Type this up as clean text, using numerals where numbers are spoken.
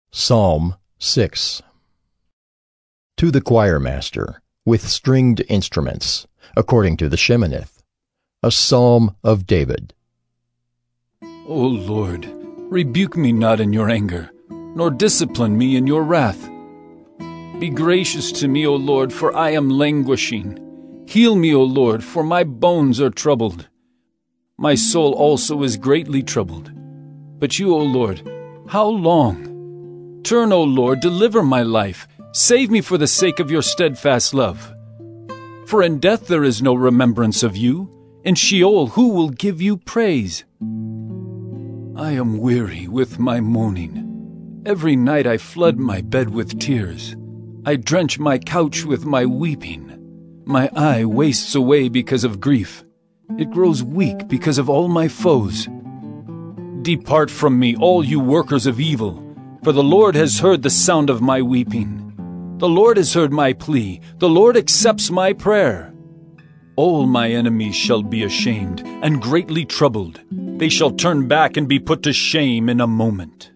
Psalm 6. To the choirmaster, with stringed instruments, according to the Sheminith, a psalm of David. O Lord, rebuke me not in your anger, nor discipline me in your wrath. Be gracious to me, O Lord, for I am languishing. Heal me, O Lord, for my bones are troubled. My soul also is greatly troubled. But you, O Lord, how long? Turn, O Lord, deliver my life. Save me for the sake of your steadfast love. For in death there is no remembrance of you. In Sheol who will give you praise? I am weary with my moaning. Every night I flood my bed with tears. I drench my couch with my weeping. My eye wastes away because of grief. It grows weak because of all my foes. Depart from me, all you workers of evil, for the Lord has heard the sound of my weeping. The Lord has heard my plea. The Lord accepts my prayer. All my enemies shall be ashamed and greatly troubled. They shall turn back and be put to shame in a moment.